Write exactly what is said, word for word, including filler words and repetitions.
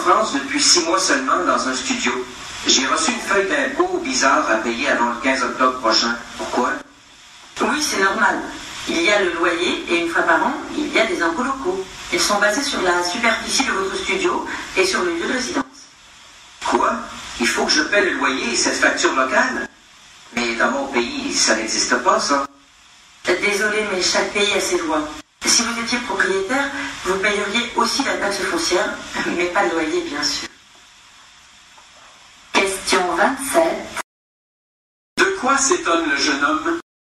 France depuis six mois seulement dans un studio. J'ai reçu une feuille d'impôt bizarre à payer avant le quinze octobre prochain. Pourquoi? Oui, c'est normal. Il y a le loyer et une fois par an, il y a des impôts locaux. Ils sont basés sur la superficie de votre studio et sur le lieu de résidence. Quoi? Il faut que je paie le loyer et cette facture locale? Mais dans mon pays, ça n'existe pas, ça. Désolé, mais chaque pays a ses lois. Si vous étiez propriétaire, vous payeriez aussi la taxe foncière, mais pas le loyer, bien sûr. Question vingt-sept. De quoi s'étonne le jeune homme?